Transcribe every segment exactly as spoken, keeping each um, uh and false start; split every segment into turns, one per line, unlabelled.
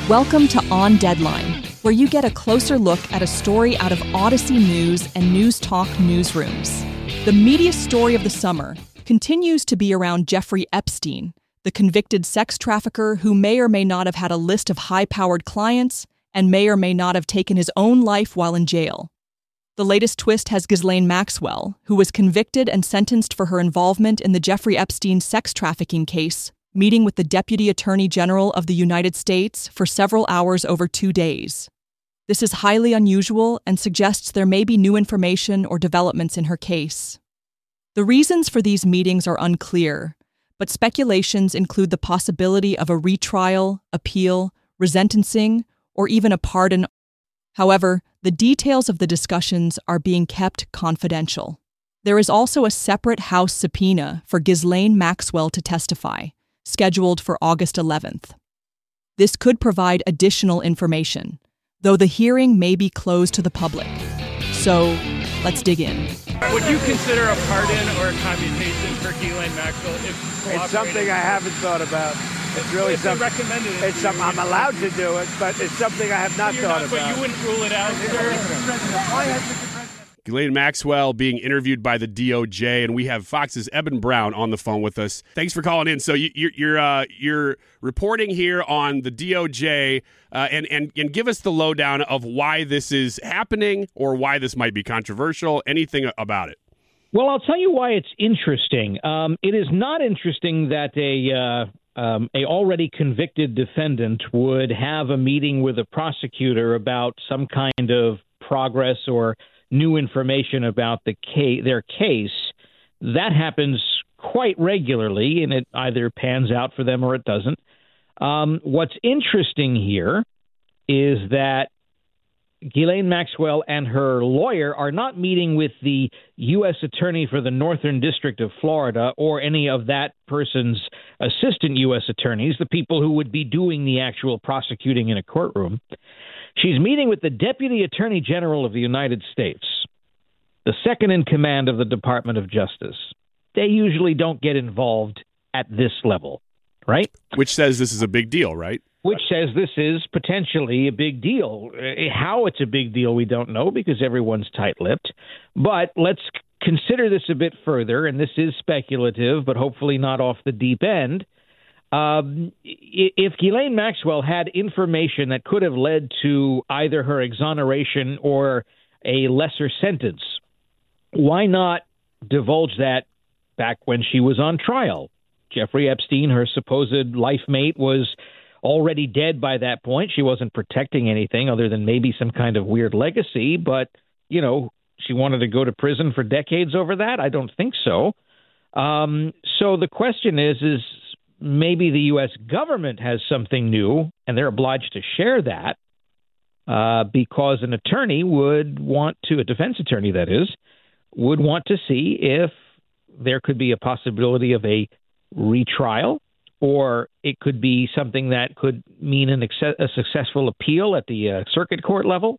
Welcome to On Deadline, where you get a closer look at a story out of Odyssey News and News Talk newsrooms. The media story of the summer continues to be around Jeffrey Epstein, the convicted sex trafficker who may or may not have had a list of high-powered clients and may or may not have taken his own life while in jail. The latest twist has Ghislaine Maxwell, who was convicted and sentenced for her involvement in the Jeffrey Epstein sex trafficking case, meeting with the Deputy Attorney General of the United States for several hours over two days. This is highly unusual and suggests there may be new information or developments in her case. The reasons for these meetings are unclear, but speculations include the possibility of a retrial, appeal, resentencing, or even a pardon. However, the details of the discussions are being kept confidential. There is also a separate House subpoena for Ghislaine Maxwell to testify, scheduled for August eleventh. This could provide additional information, though the hearing may be closed to the public. So, let's dig in.
Would you consider a pardon or a commutation for Ghislaine Maxwell if
It's something I haven't thought about. It's really
it's
something.
recommended.
It's something I'm allowed to do it, but it's something I have not
You're
thought
not,
about.
But you wouldn't rule it out, sir?
Ghislaine Maxwell being interviewed by the D O J, and we have Fox's Eben Brown on the phone with us. Thanks for calling in. So you, you're you're uh, you're reporting here on the D O J, uh, and and and give us the lowdown of why this is happening or why this might be controversial. Anything about it?
Well, I'll tell you why it's interesting. Um, it is not interesting that a uh, um, a already convicted defendant would have a meeting with a prosecutor about some kind of progress or new information about the case, their case. That happens quite regularly, and it either pans out for them or it doesn't. Um, what's interesting here is that Ghislaine Maxwell and her lawyer are not meeting with the U S attorney for the Northern District of Florida or any of that person's assistant U S attorneys, the people who would be doing the actual prosecuting in a courtroom. She's meeting with the Deputy Attorney General of the United States, the second in command of the Department of Justice. They usually don't get involved at this level, right?
Which says this is a big deal, right?
Which says this is potentially a big deal. How it's a big deal, we don't know because everyone's tight-lipped. But let's consider this a bit further, and this is speculative, but hopefully not off the deep end. Um, if Ghislaine Maxwell had information that could have led to either her exoneration or a lesser sentence, why not divulge that back when she was on trial? Jeffrey Epstein, her supposed life mate, was already dead by that point. She wasn't protecting anything other than maybe some kind of weird legacy, but, you know, she wanted to go to prison for decades over that? I don't think so. Um, so the question is, is maybe the U S government has something new, and they're obliged to share that uh, because an attorney would want to, a defense attorney that is, would want to see if there could be a possibility of a retrial, or it could be something that could mean an ex- a successful appeal at the uh, circuit court level,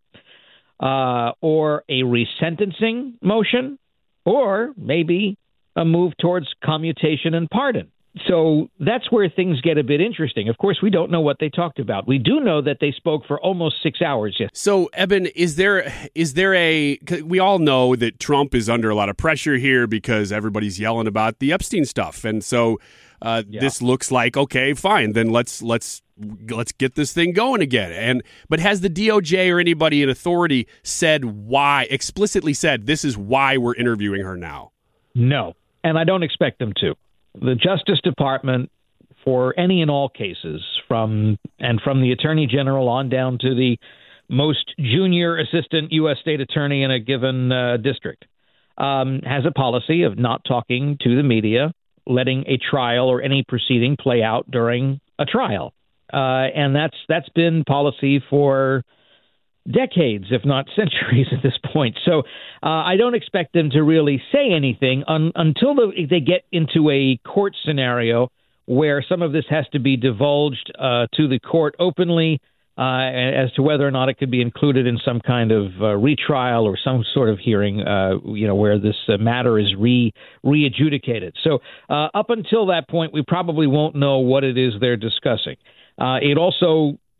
uh, or a resentencing motion, or maybe a move towards commutation and pardon. So that's where things get a bit interesting. Of course, we don't know what they talked about. We do know that they spoke for almost six hours. Yes.
So, Eben, is there is there a? We all know that Trump is under a lot of pressure here because everybody's yelling about the Epstein stuff, and so uh, yeah. This looks like okay, fine. Then let's let's let's get this thing going again. And but has the D O J or anybody in authority said why? Explicitly said this is why we're interviewing her now?
No, and I don't expect them to. The Justice Department, for any and all cases, from and from the Attorney General on down to the most junior assistant U S state attorney in a given uh, district, um, has a policy of not talking to the media, letting a trial or any proceeding play out during a trial. Uh, and that's that's been policy for decades, if not centuries at this point. So uh, I don't expect them to really say anything un- until the, they get into a court scenario where some of this has to be divulged uh, to the court openly uh, as to whether or not it could be included in some kind of uh, retrial or some sort of hearing, uh, you know, where this uh, matter is re re-adjudicated. So uh, up until that point, we probably won't know what it is they're discussing. Uh, it also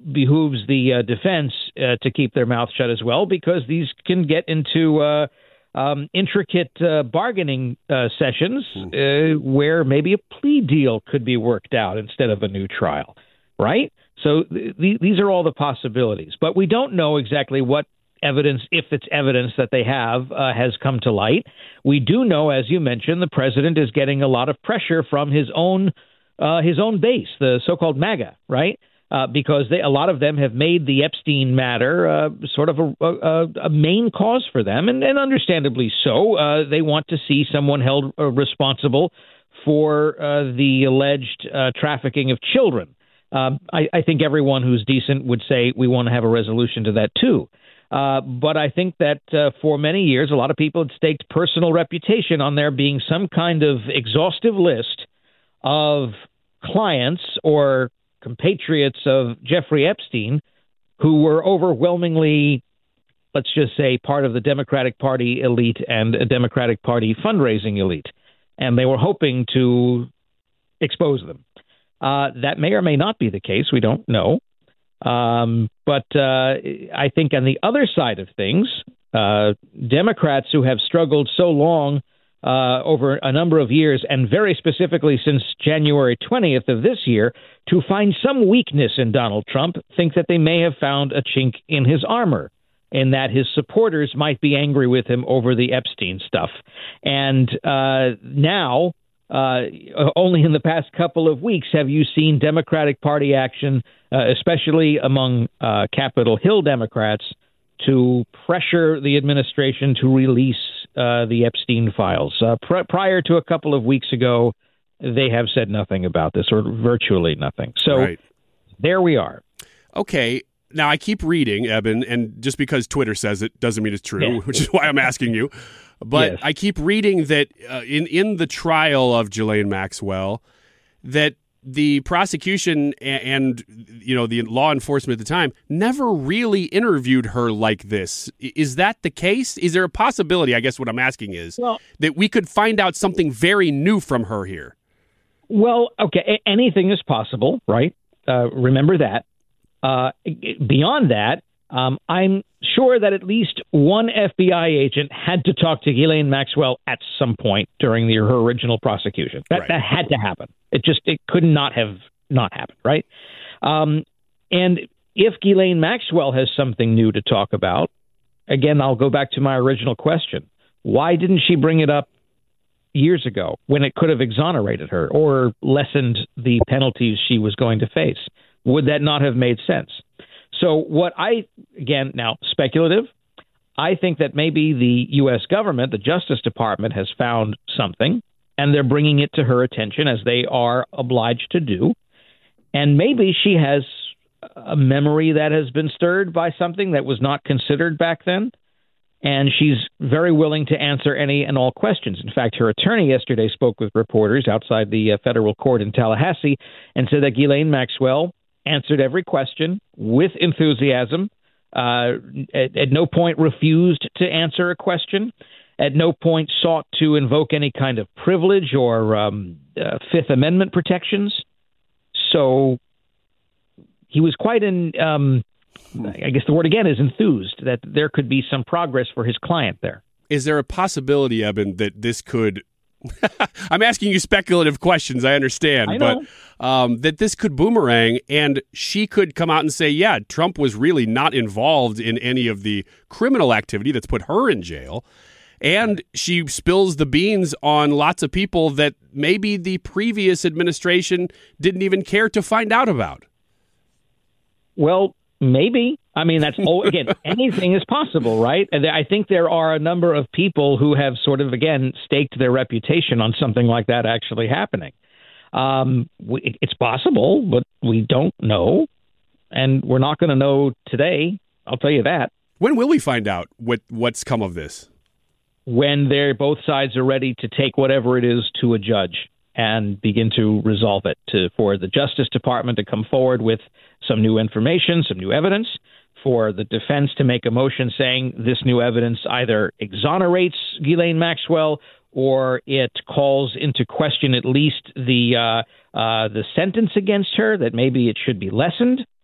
behooves the uh, defense uh, to keep their mouth shut as well, because these can get into uh, um, intricate uh, bargaining uh, sessions uh, where maybe a plea deal could be worked out instead of a new trial, right? So th- th- these are all the possibilities. But we don't know exactly what evidence, if it's evidence that they have, uh, has come to light. We do know, as you mentioned, the president is getting a lot of pressure from his own uh, his own base, the so-called MAGA, right? Uh, because they, a lot of them have made the Epstein matter uh, sort of a, a, a main cause for them, and, and understandably so. Uh, they want to see someone held uh, responsible for uh, the alleged uh, trafficking of children. Uh, I, I think everyone who's decent would say we want to have a resolution to that, too. Uh, but I think that uh, for many years, a lot of people had staked personal reputation on there being some kind of exhaustive list of clients or compatriots of Jeffrey Epstein who were overwhelmingly, let's just say, part of the Democratic Party elite and a Democratic Party fundraising elite. And they were hoping to expose them. Uh, that may or may not be the case. We don't know. Um, but uh, I think on the other side of things, uh, Democrats who have struggled so long uh, over a number of years, and very specifically since January twentieth of this year, to find some weakness in Donald Trump, think that they may have found a chink in his armor, in that his supporters might be angry with him over the Epstein stuff. And uh, now, uh, only in the past couple of weeks have you seen Democratic Party action, uh, especially among uh, Capitol Hill Democrats, to pressure the administration to release uh, the Epstein files. Uh, pr- prior to a couple of weeks ago, they have said nothing about this, or virtually nothing. So right. There we are.
Okay. Now, I keep reading, Eben, and just because Twitter says it doesn't mean it's true,
yeah.
which is why I'm asking you. But
yes.
I keep reading that uh, in, in the trial of Ghislaine Maxwell, that the prosecution and, and, you know, the law enforcement at the time never really interviewed her like this. Is that the case? Is there a possibility, I guess what I'm asking is, well, that we could find out something very new from her here?
Well, okay, anything is possible, right? Uh, remember that. Uh, beyond that, um, I'm sure that at least one F B I agent had to talk to Ghislaine Maxwell at some point during the, her original prosecution. That, right. that had to happen. It just it could not have not happened, right? Um, and if Ghislaine Maxwell has something new to talk about, again, I'll go back to my original question. Why didn't she bring it up years ago when it could have exonerated her or lessened the penalties she was going to face? Would that not have made sense? So what I, again, now speculative, I think that maybe the U S government, the Justice Department, has found something, and they're bringing it to her attention, as they are obliged to do. And maybe she has a memory that has been stirred by something that was not considered back then, and she's very willing to answer any and all questions. In fact, her attorney yesterday spoke with reporters outside the uh, federal court in Tallahassee and said that Ghislaine Maxwell answered every question with enthusiasm, uh, at, at no point refused to answer a question, at no point sought to invoke any kind of privilege or um, uh, Fifth Amendment protections. So he was quite in, um, I guess the word again is enthused, that there could be some progress for his client there.
Is there a possibility, Eben, that this could I'm asking you speculative questions, I understand,
I
but um, that this could boomerang and she could come out and say, yeah, Trump was really not involved in any of the criminal activity that's put her in jail. And she spills the beans on lots of people that maybe the previous administration didn't even care to find out about.
Well, maybe. I mean, that's, oh, again, anything is possible, right? And I think there are a number of people who have sort of, again, staked their reputation on something like that actually happening. Um, we, it's possible, but we don't know. And we're not going to know today. I'll tell you that.
When will we find out what what's come of this?
When they're both sides are ready to take whatever it is to a judge and begin to resolve it, to for the Justice Department to come forward with some new information, some new evidence, for the defense to make a motion saying this new evidence either exonerates Ghislaine Maxwell or it calls into question at least the uh, uh, the sentence against her, that maybe it should be lessened.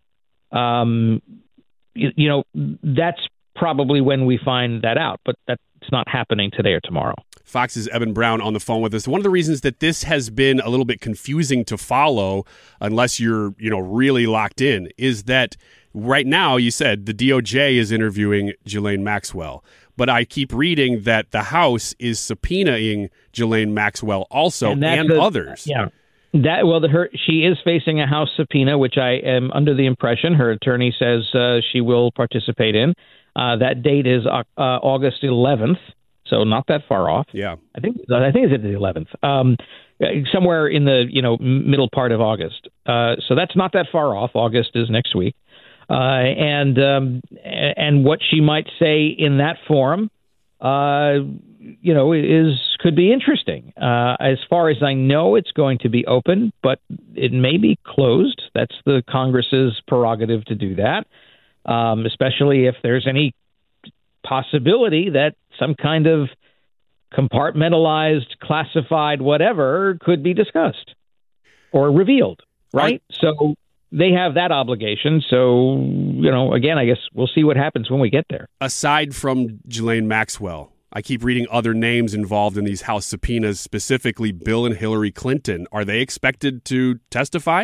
Um, you, you know, that's probably when we find that out, but that's not happening today or tomorrow.
Fox's Evan Brown on the phone with us. One of the reasons that this has been a little bit confusing to follow, unless you're, you know, really locked in, is that right now, you said the D O J is interviewing Ghislaine Maxwell, but I keep reading that the House is subpoenaing Ghislaine Maxwell also, and, and
a,
others.
Yeah. That well, the, her she is facing a House subpoena, which I am under the impression her attorney says uh, she will participate in. Uh, that date is uh, August eleventh, so not that far off.
Yeah,
I think I think it's the eleventh, um, somewhere in the you know middle part of August. Uh, so that's not that far off. August is next week, uh, and um, and what she might say in that forum, uh, you know, is could be interesting. Uh, as far as I know, it's going to be open, but it may be closed. That's the Congress's prerogative to do that. Um, especially if there's any possibility that some kind of compartmentalized, classified whatever could be discussed or revealed, right? I, so they have that obligation. So, you know, again, I guess we'll see what happens when we get there.
Aside from Ghislaine Maxwell, I keep reading other names involved in these House subpoenas, specifically Bill and Hillary Clinton. Are they expected to testify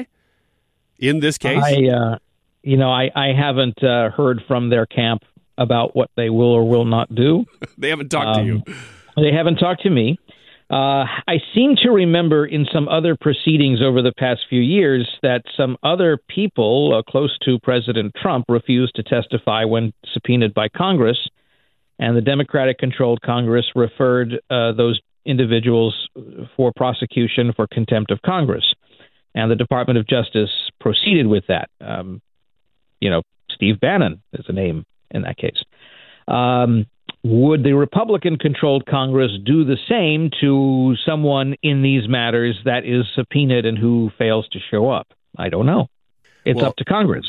in this case?
I, uh, You know, I, I haven't uh, heard from their camp about what they will or will not do.
They haven't talked
um,
to you.
They haven't talked to me. Uh, I seem to remember in some other proceedings over the past few years that some other people uh, close to President Trump refused to testify when subpoenaed by Congress, and the Democratic-controlled Congress referred uh, those individuals for prosecution for contempt of Congress. And the Department of Justice proceeded with that. Um, You know, Steve Bannon is a name in that case. Um, would the Republican-controlled Congress do the same to someone in these matters that is subpoenaed and who fails to show up? I don't know. It's well, up to Congress.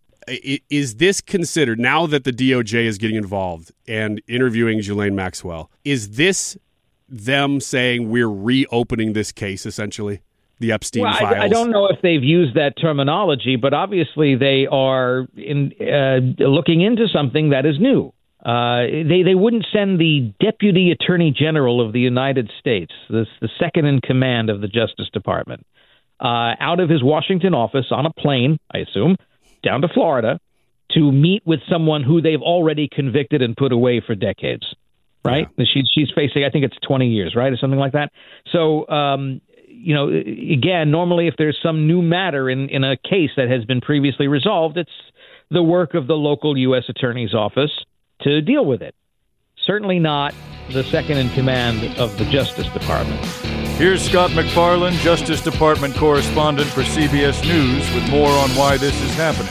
Is this considered, now that the D O J is getting involved and interviewing Ghislaine Maxwell, is this them saying we're reopening this case, essentially? The Epstein
well,
files.
I, I don't know if they've used that terminology, but obviously they are in, uh, looking into something that is new. Uh, they they wouldn't send the Deputy Attorney General of the United States, this, the second in command of the Justice Department, uh, out of his Washington office on a plane, I assume, down to Florida to meet with someone who they've already convicted and put away for decades. Right? Yeah. She's she's facing, I think it's twenty years, right, or something like that. So. Um, You know, again, normally if there's some new matter in, in a case that has been previously resolved, it's the work of the local U S Attorney's Office to deal with it. Certainly not the second in command of the Justice Department.
Here's Scott McFarland, Justice Department correspondent for C B S News, with more on why this is happening.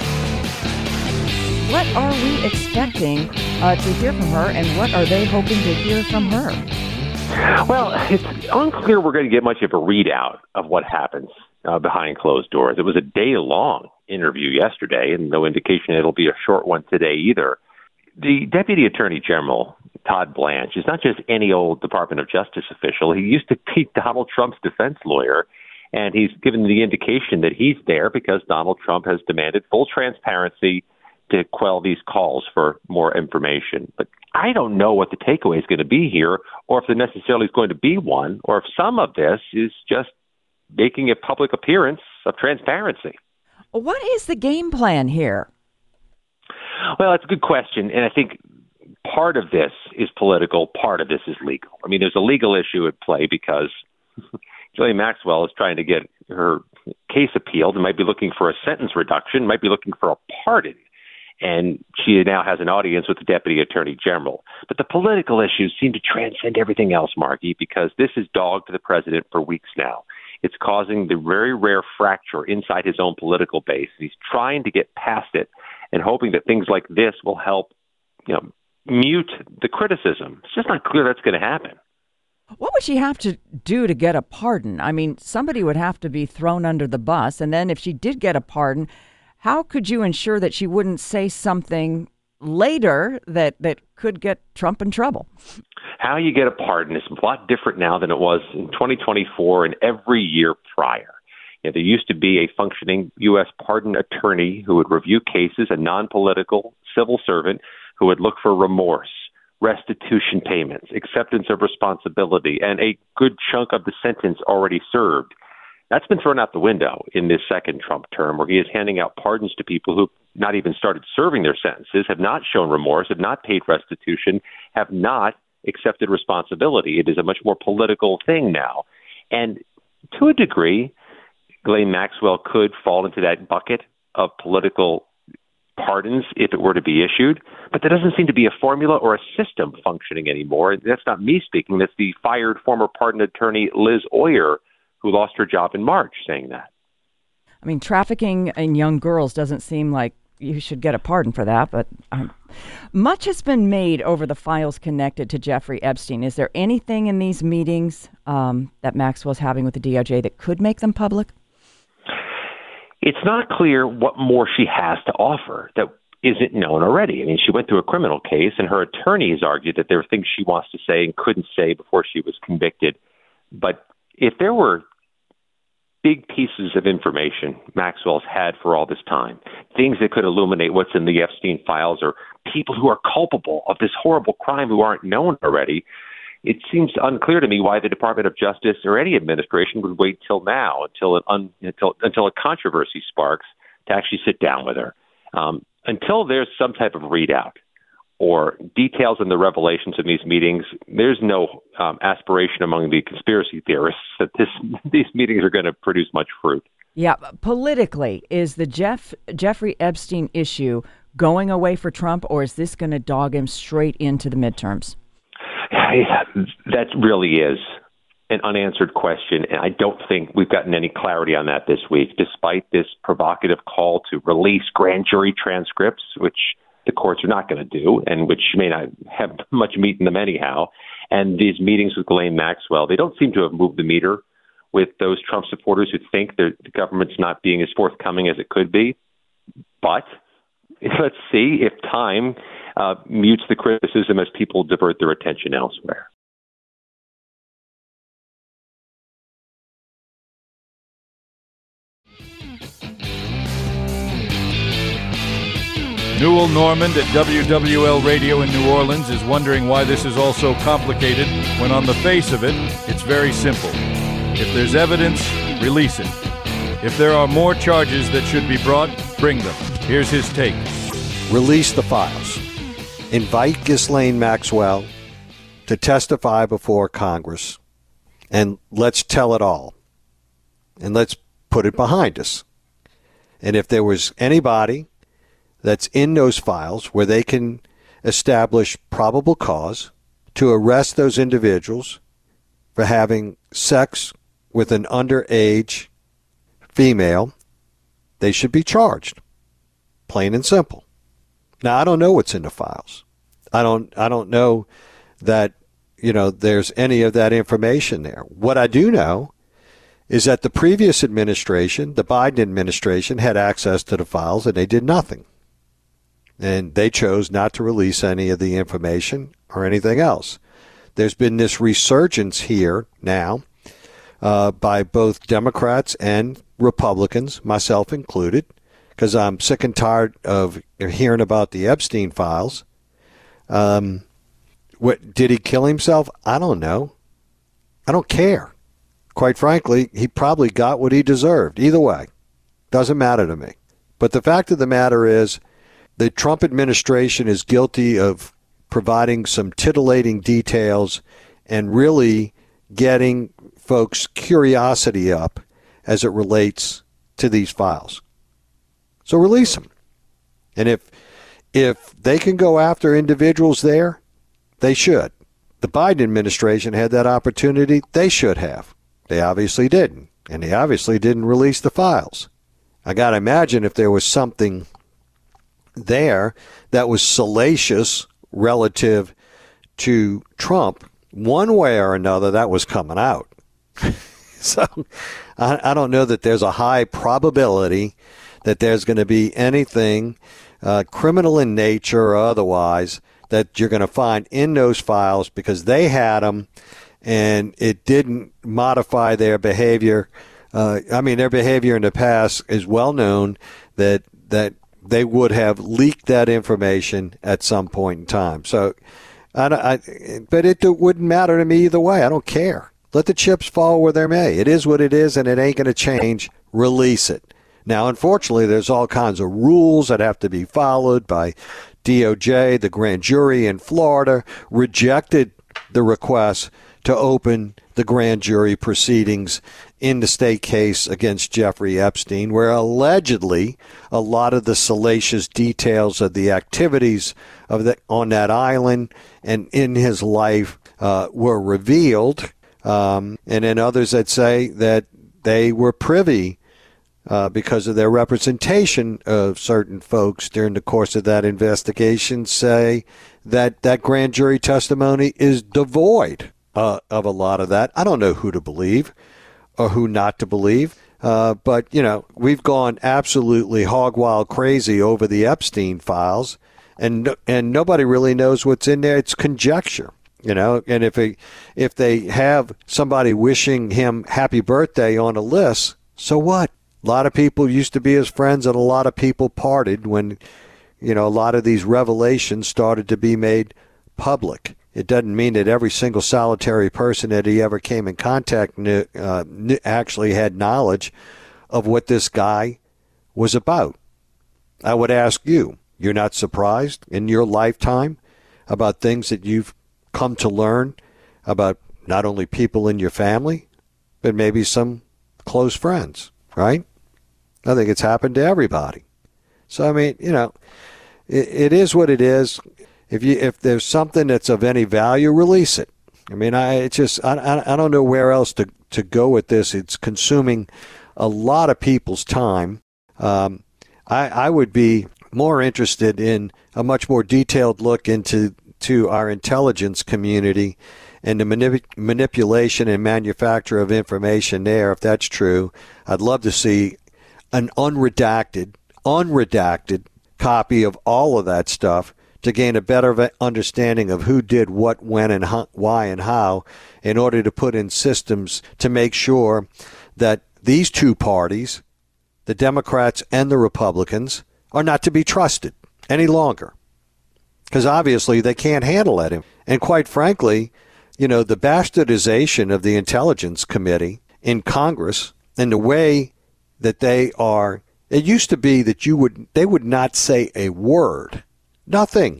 What are we expecting uh, to hear from her, and what are they hoping to hear from her?
Well, it's unclear we're going to get much of a readout of what happens uh, behind closed doors. It was a day-long interview yesterday, and no indication it'll be a short one today either. The Deputy Attorney General, Todd Blanche, is not just any old Department of Justice official. He used to be Donald Trump's defense lawyer, and he's given the indication that he's there because Donald Trump has demanded full transparency to quell these calls for more information. But I don't know what the takeaway is going to be here, or if there necessarily is going to be one, or if some of this is just making a public appearance of transparency.
What is the game plan here?
Well, it's a good question, and I think part of this is political, part of this is legal. I mean, there's a legal issue at play because Ghislaine Maxwell is trying to get her case appealed and might be looking for a sentence reduction, might be looking for a pardon. And she now has an audience with the Deputy Attorney General. But the political issues seem to transcend everything else, Marky, because this has dogged the president for weeks now. It's causing the very rare fracture inside his own political base. He's trying to get past it and hoping that things like this will help, you know, mute the criticism. It's just not clear that's going to happen.
What would she have to do to get a pardon? I mean, somebody would have to be thrown under the bus. And then if she did get a pardon, how could you ensure that she wouldn't say something later that, that could get Trump in trouble?
How you get a pardon is a lot different now than it was in twenty twenty-four and every year prior. You know, there used to be a functioning U S pardon attorney who would review cases, a non-political civil servant who would look for remorse, restitution payments, acceptance of responsibility, and a good chunk of the sentence already served. That's been thrown out the window in this second Trump term, where he is handing out pardons to people who not even started serving their sentences, have not shown remorse, have not paid restitution, have not accepted responsibility. It is a much more political thing now. And to a degree, Ghislaine Maxwell could fall into that bucket of political pardons if it were to be issued, but there doesn't seem to be a formula or a system functioning anymore. That's not me speaking. That's the fired former pardon attorney Liz Oyer, who lost her job in March, saying that.
I mean, trafficking in young girls doesn't seem like you should get a pardon for that, but um, much has been made over the files connected to Jeffrey Epstein. Is there anything in these meetings um, that Maxwell's having with the D O J that could make them public?
It's not clear what more she has to offer that isn't known already. I mean, she went through a criminal case, and her attorneys argued that there were things she wants to say and couldn't say before she was convicted. But if there were big pieces of information Maxwell's had for all this time, things that could illuminate what's in the Epstein files or people who are culpable of this horrible crime who aren't known already, it seems unclear to me why the Department of Justice or any administration would wait till now, until, an un, until, until a controversy sparks, to actually sit down with her. Um, until there's some type of readout or details in the revelations of these meetings, there's no um, aspiration among the conspiracy theorists that this, these meetings are going to produce much fruit.
Yeah, politically, is the Jeff Jeffrey Epstein issue going away for Trump, or is this going to dog him straight into the midterms?
That really is an unanswered question, and I don't think we've gotten any clarity on that this week, despite this provocative call to release grand jury transcripts, which the courts are not going to do, and which may not have much meat in them anyhow. And these meetings with Ghislaine Maxwell, they don't seem to have moved the meter with those Trump supporters who think that the government's not being as forthcoming as it could be. But let's see if time uh, mutes the criticism as people divert their attention elsewhere.
Newell Normand at W W L Radio in New Orleans is wondering why this is all so complicated when on the face of it, it's very simple. If there's evidence, release it. If there are more charges that should be brought, bring them. Here's his take.
Release the files. Invite Ghislaine Maxwell to testify before Congress, and let's tell it all. And let's put it behind us. And if there was anybody that's in those files where they can establish probable cause to arrest those individuals for having sex with an underage female, they should be charged. Plain and simple. Now, I don't know what's in the files. I don't I don't know that, you know, there's any of that information there. What I do know is that the previous administration, the Biden administration, had access to the files and they did nothing. And they chose not to release any of the information or anything else. There's been this resurgence here now uh, by both Democrats and Republicans, myself included, because I'm sick and tired of hearing about the Epstein files. Um, what did he kill himself? I don't know. I don't care. Quite frankly, he probably got what he deserved. Either way, doesn't matter to me. But the fact of the matter is, the Trump administration is guilty of providing some titillating details and really getting folks' curiosity up as it relates to these files. So release them. And if if they can go after individuals there, they should. The Biden administration had that opportunity. They should have. They obviously didn't. And they obviously didn't release the files. I got to imagine if there was something there that was salacious relative to Trump, one way or another, that was coming out. So I, I don't know that there's a high probability that there's going to be anything uh, criminal in nature or otherwise that you're going to find in those files because they had them and it didn't modify their behavior Uh, I mean, their behavior in the past is well known that that they would have leaked that information at some point in time. So, I, I, but it wouldn't matter to me either way. I don't care. Let the chips fall where they may. It is what it is, and it ain't going to change. Release it. Now, unfortunately, there's all kinds of rules that have to be followed by D O J. The grand jury in Florida rejected the request to open the grand jury proceedings in the state case against Jeffrey Epstein, where allegedly a lot of the salacious details of the activities of the, on that island and in his life uh, were revealed. Um, and then others that say that they were privy uh, because of their representation of certain folks during the course of that investigation, say that that grand jury testimony is devoid uh, of a lot of that. I don't know who to believe or who not to believe. Uh, but, you know, we've gone absolutely hog wild crazy over the Epstein files, and and nobody really knows what's in there. It's conjecture, you know. And if it, if they have somebody wishing him happy birthday on a list, so what? A lot of people used to be his friends, and a lot of people parted when, you know, a lot of these revelations started to be made public. It doesn't mean that every single solitary person that he ever came in contact knew, uh, knew, actually had knowledge of what this guy was about. I would ask you, you're not surprised in your lifetime about things that you've come to learn about not only people in your family, but maybe some close friends, right? I think it's happened to everybody. So, I mean, you know, it, it is what it is. If you if there's something that's of any value, release it. I mean, I it's just I I, I don't know where else to, to go with this. It's consuming a lot of people's time. Um, I I would be more interested in a much more detailed look into to our intelligence community and the manip- manipulation and manufacture of information there. If that's true, I'd love to see an unredacted unredacted copy of all of that stuff, to gain a better understanding of who did what, when, and how, why, and how, in order to put in systems to make sure that these two parties, the Democrats and the Republicans, are not to be trusted any longer. Because obviously they can't handle it. And quite frankly, you know, the bastardization of the Intelligence Committee in Congress and the way that they are, it used to be that you would they would not say a word. Nothing.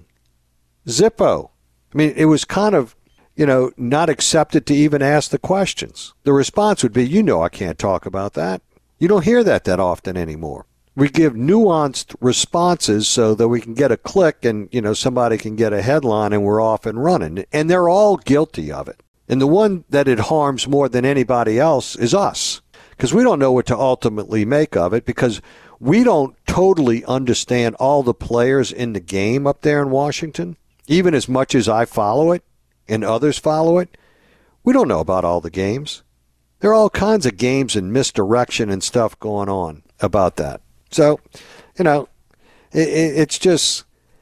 Zippo. I mean, it was kind of, you know, not accepted to even ask the questions. The response would be, you know, I can't talk about that. You don't hear that that often anymore. We give nuanced responses so that we can get a click and, you know, somebody can get a headline and we're off and running. And they're all guilty of it. And the one that it harms more than anybody else is us, because we don't know what to ultimately make of it, because we don't totally understand all the players in the game up there in Washington, even as much as I follow it and others follow it. We don't know about all the games. There are all kinds of games and misdirection and stuff going on about that. So, you know, it, it, it's just,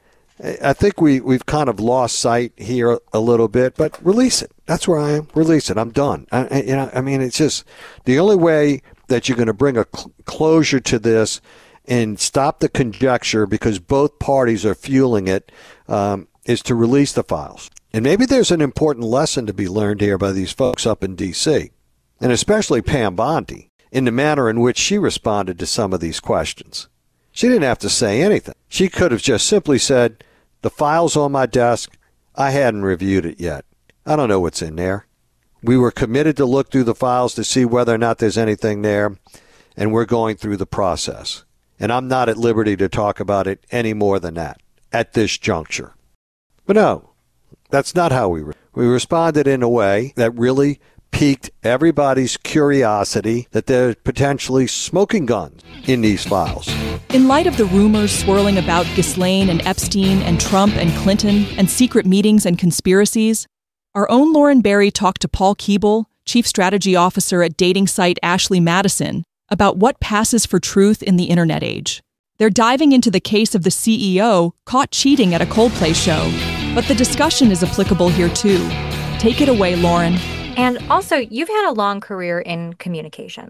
I think we, we've kind of lost sight here a little bit, but release it. That's where I am. Release it. I'm done. I, you know, I mean, it's just the only way that you're going to bring a cl- closure to this and stop the conjecture, because both parties are fueling it, um, is to release the files. And maybe there's an important lesson to be learned here by these folks up in D C, and especially Pam Bondi, in the manner in which she responded to some of these questions. She didn't have to say anything. She could have just simply said, the file's on my desk. I hadn't reviewed it yet. I don't know what's in there. We were committed to look through the files to see whether or not there's anything there, and we're going through the process. And I'm not at liberty to talk about it any more than that at this juncture. But no, that's not how we re- we responded in a way that really piqued everybody's curiosity that there's potentially smoking guns in these files.
In light of the rumors swirling about Ghislaine and Epstein and Trump and Clinton and secret meetings and conspiracies, our own Lauren Barry talked to Paul Keeble, Chief Strategy Officer at dating site Ashley Madison, about what passes for truth in the internet age. They're diving into the case of the C E O caught cheating at a Coldplay show, but the discussion is applicable here too. Take it away, Lauren.
And also, you've had a long career in communications.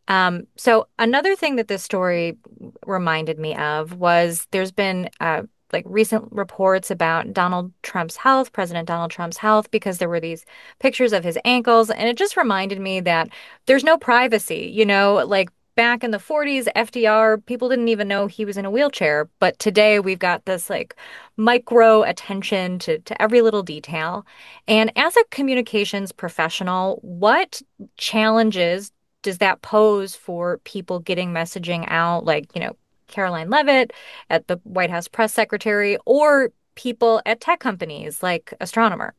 Um, so another thing that this story reminded me of was there's been uh, like recent reports about Donald Trump's health, President Donald Trump's health, because there were these pictures of his ankles. And it just reminded me that there's no privacy, you know, like back in the forties, F D R, people didn't even know he was in a wheelchair. But today we've got this like micro attention to, to every little detail. And as a communications professional, what challenges does that pose for people getting messaging out, like, you know, Caroline Leavitt at the White House press secretary, or people at tech companies like Astronomer?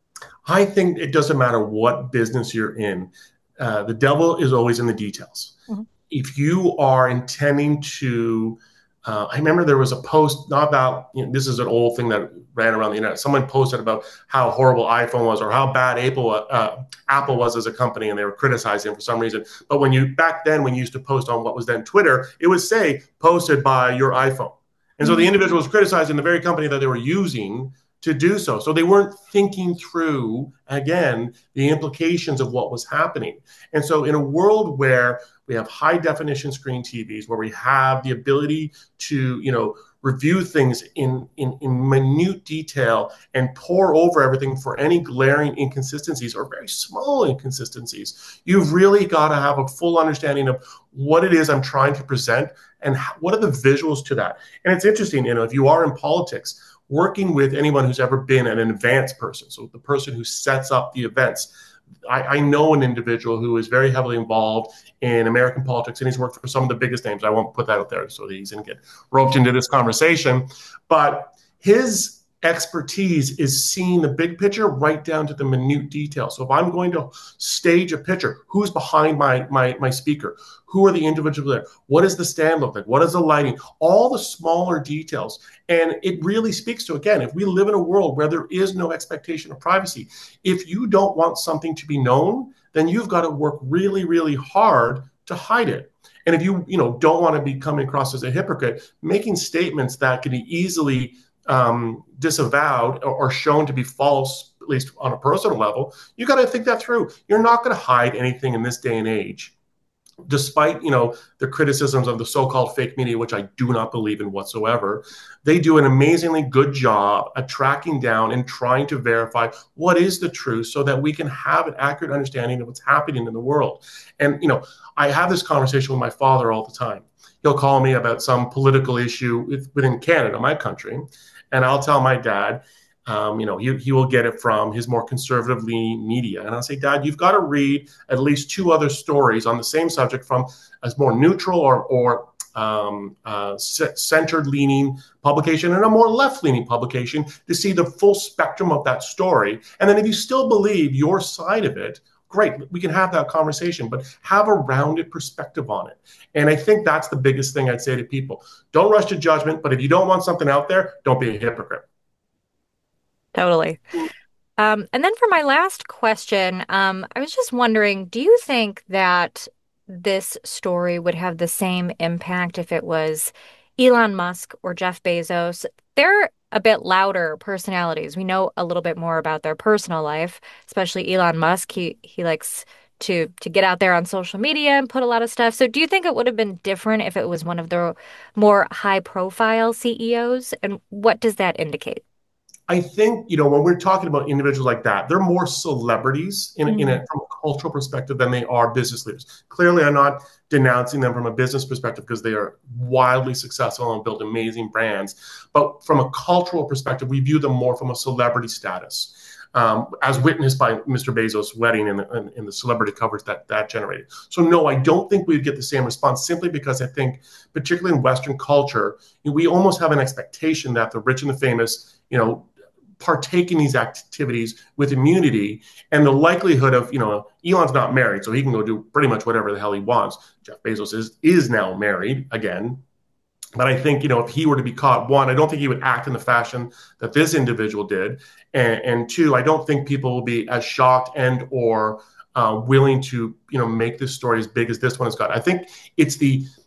I think it doesn't matter what business you're in. Uh, the devil is always in the details. Mm-hmm. If you are intending to, uh, I remember there was a post, not about, you know, this is an old thing that ran around the internet. Someone posted about how horrible iPhone was or how bad Apple uh, Apple was as a company, and they were criticizing for some reason. But when you, back then, when you used to post on what was then Twitter, it would say posted by your iPhone. And so the individual was criticizing the very company that they were using to do so. So they weren't thinking through, again, the implications of what was happening. And so in a world where we have high definition screen T Vs, where we have the ability to, you know, review things in, in, in minute detail and pour over everything for any glaring inconsistencies or very small inconsistencies, you've really got to have a full understanding of what it is I'm trying to present and how, what are the visuals to that. And it's interesting, you know, if you are in politics, working with anyone who's ever been an advanced person, so the person who sets up the events. I, I know an individual who is very heavily involved in American politics, and he's worked for some of the biggest names. I won't put that out there so that he's going to get roped into this conversation. But his expertise is seeing the big picture right down to the minute detail. So if I'm going to stage a picture, who's behind my, my, my speaker? Who are the individuals there? What does the stand look like? What is the lighting? All the smaller details. And it really speaks to, again, if we live in a world where there is no expectation of privacy, if you don't want something to be known, then you've got to work really, really hard to hide it. And if you, you know, don't want to be coming across as a hypocrite, making statements that can be easily um, disavowed or, or shown to be false, at least on a personal level, you got to think that through. You're not going to hide anything in this day and age. Despite, you know, the criticisms of the so-called fake media, which I do not believe in whatsoever, they do an amazingly good job at tracking down and trying to verify what is the truth so that we can have an accurate understanding of what's happening in the world. And, you know, I have this conversation with my father all the time. He'll call me about some political issue within Canada, my country, and I'll tell my dad, Um, you know, he, he will get it from his more conservative leaning media. And I'll say, Dad, you've got to read at least two other stories on the same subject from a more neutral or, or um, uh, centered leaning publication and a more left leaning publication to see the full spectrum of that story. And then if you still believe your side of it, great, we can have that conversation, but have a rounded perspective on it. And I think that's the biggest thing I'd say to people. Don't rush to judgment, but if you don't want something out there, don't be a hypocrite.
Totally. Um, and then for my last question, um, I was just wondering, do you think that this story would have the same impact if it was Elon Musk or Jeff Bezos? They're a bit louder personalities. We know a little bit more about their personal life, especially Elon Musk. He he likes to to get out there on social media and put a lot of stuff. So do you think it would have been different if it was one of the more high-profile C E Os? And what does that indicate?
I think, you know, when we're talking about individuals like that, they're more celebrities in, mm-hmm. in a, from a cultural perspective than they are business leaders. Clearly, I'm not denouncing them from a business perspective because they are wildly successful and build amazing brands. But from a cultural perspective, we view them more from a celebrity status, um, as witnessed by Mister Bezos' wedding and, and, and the celebrity coverage that that generated. So no, I don't think we'd get the same response simply because I think, particularly in Western culture, we almost have an expectation that the rich and the famous, you know, partake in these activities with immunity, and the likelihood of, you know, Elon's not married, so he can go do pretty much whatever the hell he wants. Jeff Bezos is is now married again. But I think, you know, if he were to be caught, one, I don't think he would act in the fashion that this individual did. And, and two, I don't think people will be as shocked and or uh, willing to, you know, make this story as big as this one has got. I think it's the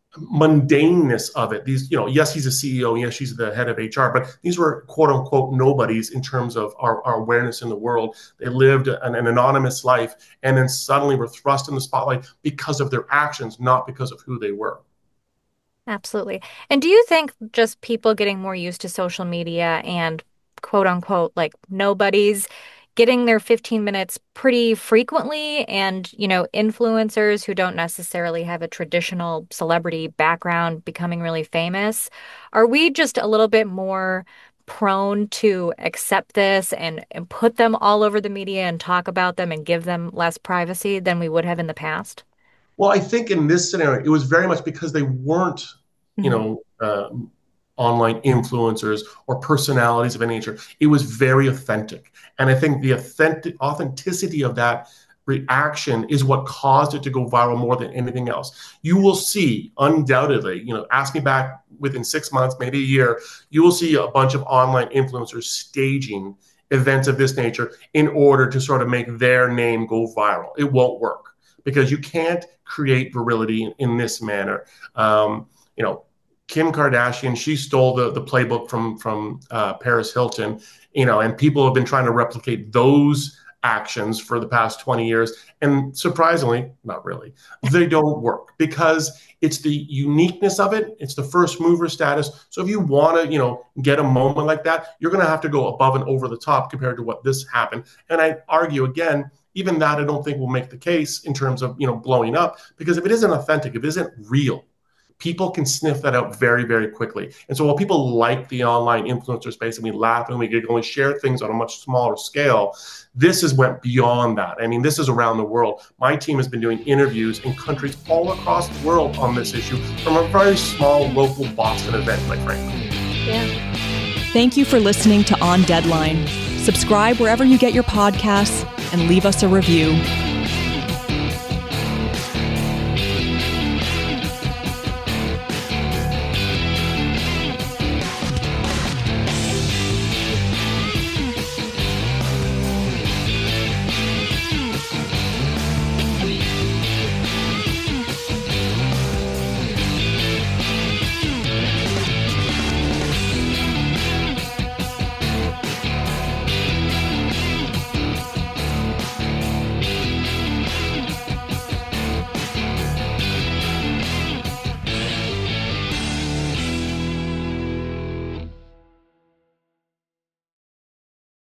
mundaneness of it. These, you know, yes, he's a C E O, yes, she's the head of H R, but these were quote unquote nobodies in terms of our, our awareness in the world. They lived an, an anonymous life and then suddenly were thrust in the spotlight because of their actions, not because of who they were.
Absolutely. And do you think just people getting more used to social media and quote unquote like nobodies getting their fifteen minutes pretty frequently, and, you know, influencers who don't necessarily have a traditional celebrity background becoming really famous, are we just a little bit more prone to accept this and, and put them all over the media and talk about them and give them less privacy than we would have in the past?
Well, I think in this scenario, it was very much because they weren't, you know, uh, online influencers or personalities of any nature. It was very authentic. And I think the authentic authenticity of that reaction is what caused it to go viral more than anything else. You will see, undoubtedly, you know, ask me back within six months, maybe a year, you will see a bunch of online influencers staging events of this nature in order to sort of make their name go viral. It won't work because you can't create virility in, in this manner. Um, you know, Kim Kardashian, she stole the, the playbook from from uh, Paris Hilton, you know, and people have been trying to replicate those actions for the past twenty years. And surprisingly, not really, they don't work because it's the uniqueness of it. It's the first mover status. So if you want to, you know, get a moment like that, you're going to have to go above and over the top compared to what this happened. And I argue again, even that I don't think will make the case in terms of, you know, blowing up, because if it isn't authentic, if it isn't real, people can sniff that out very, very quickly. And so while people like the online influencer space and we laugh and we giggle and share things on a much smaller scale, this has went beyond that. I mean, this is around the world. My team has been doing interviews in countries all across the world on this issue from a very small local Boston event, quite frankly.
Yeah.
Thank you for listening to On Deadline. Subscribe wherever you get your podcasts and leave us a review.